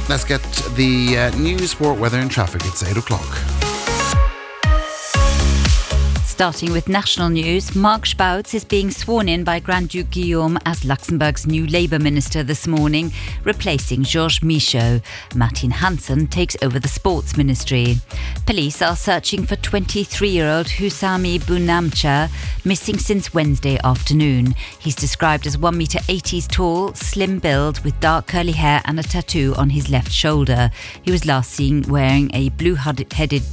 Let's get the news, sport, weather and traffic. It's 8 o'clock. Starting with national news, Mark Spautz is being sworn in by Grand Duke Guillaume as Luxembourg's new Labour minister this morning, replacing Georges Michaud. Martin Hansen takes over the sports ministry. Police are searching for 23-year-old Husami Bunamcha, missing since Wednesday afternoon. He's described as 1 metre 80s tall, slim build with dark curly hair and a tattoo on his left shoulder. He was last seen wearing a blue hooded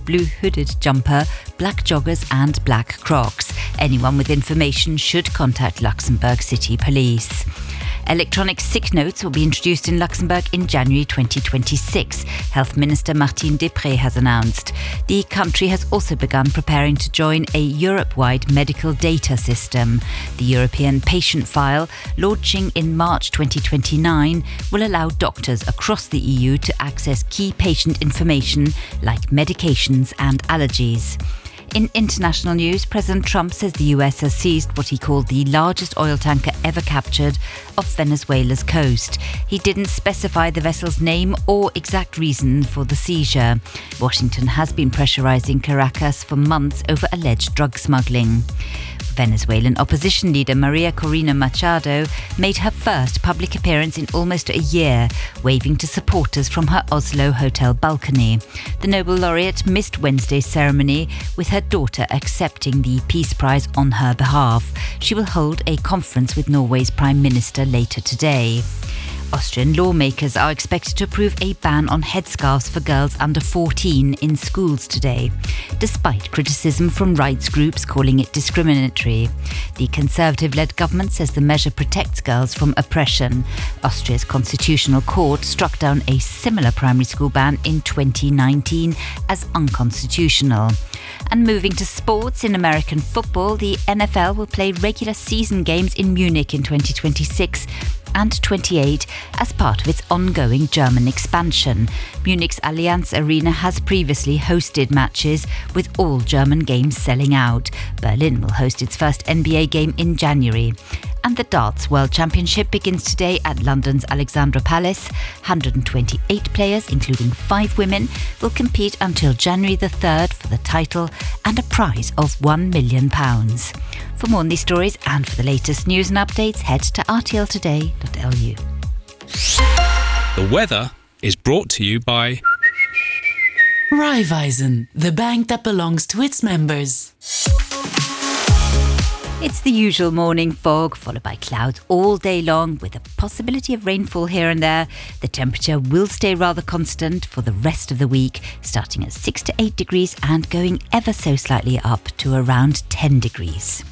jumper, black joggers and black Crocs. Anyone with information should contact Luxembourg City Police. Electronic sick notes will be introduced in Luxembourg in January 2026, Health Minister Martine Deprez has announced. The country has also begun preparing to join a Europe-wide medical data system. The European Patient File, launching in March 2029, will allow doctors across the EU to access key patient information like medications and allergies. In international news, President Trump says the US has seized what he called the largest oil tanker ever captured off Venezuela's coast. He didn't specify the vessel's name or exact reason for the seizure. Washington has been pressurising Caracas for months over alleged drug smuggling. Venezuelan opposition leader Maria Corina Machado made her first public appearance in almost a year, waving to supporters from her Oslo hotel balcony. The Nobel laureate missed Wednesday's ceremony, with her daughter accepting the Peace Prize on her behalf. She will hold a conference with Norway's Prime Minister later today. Austrian lawmakers are expected to approve a ban on headscarves for girls under 14 in schools today, despite criticism from rights groups calling it discriminatory. The Conservative-led government says the measure protects girls from oppression. Austria's Constitutional Court struck down a similar primary school ban in 2019 as unconstitutional. And moving to sports, in American football, the NFL will play regular season games in Munich in 2026 and 28 as part of its ongoing German expansion. Munich's Allianz Arena has previously hosted matches, with all German games selling out. Berlin will host its first NBA game in January. And the Darts World Championship begins today at London's Alexandra Palace. 128 players, including 5 women, will compete until January the 3rd for the title and a prize of £1 million. For more on these stories and for the latest news and updates, head to rtltoday.lu. The weather is brought to you by Raiffeisen, the bank that belongs to its members. It's the usual morning fog, followed by clouds all day long, with a possibility of rainfall here and there. The temperature will stay rather constant for the rest of the week, starting at 6 to 8 degrees and going ever so slightly up to around 10 degrees.